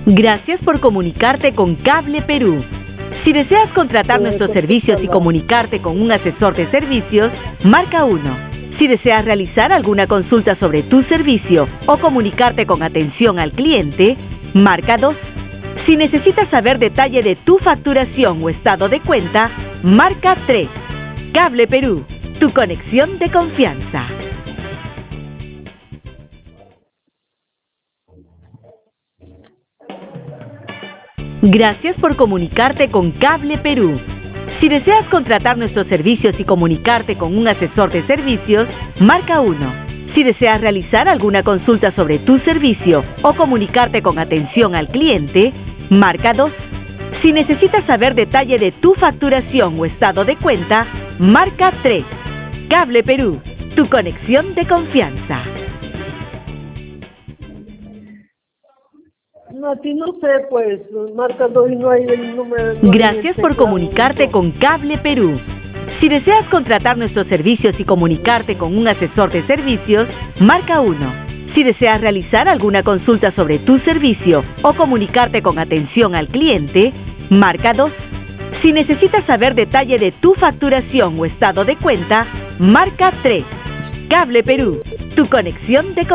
Gracias por comunicarte con Cable Perú. Si deseas contratar nuestros servicios y comunicarte con un asesor de servicios, marca 1. Si deseas realizar alguna consulta sobre tu servicio o comunicarte con atención al cliente, marca 2. Si necesitas saber detalle de tu facturación o estado de cuenta, marca 3. Cable Perú, tu conexión de confianza. Gracias por comunicarte con Cable Perú. Si deseas contratar nuestros servicios y comunicarte con un asesor de servicios, marca 1. Si deseas realizar alguna consulta sobre tu servicio o comunicarte con atención al cliente, marca 2. Si necesitas saber detalle de tu facturación o estado de cuenta, marca 3. Cable Perú, tu conexión de confianza. A ti no sé, pues, marca 2 y no hay el número. Gracias por comunicarte con Cable Perú. Si deseas contratar nuestros servicios y comunicarte con un asesor de servicios, marca 1. Si deseas realizar alguna consulta sobre tu servicio o comunicarte con atención al cliente, marca 2. Si necesitas saber detalle de tu facturación o estado de cuenta, marca 3. Cable Perú, tu conexión de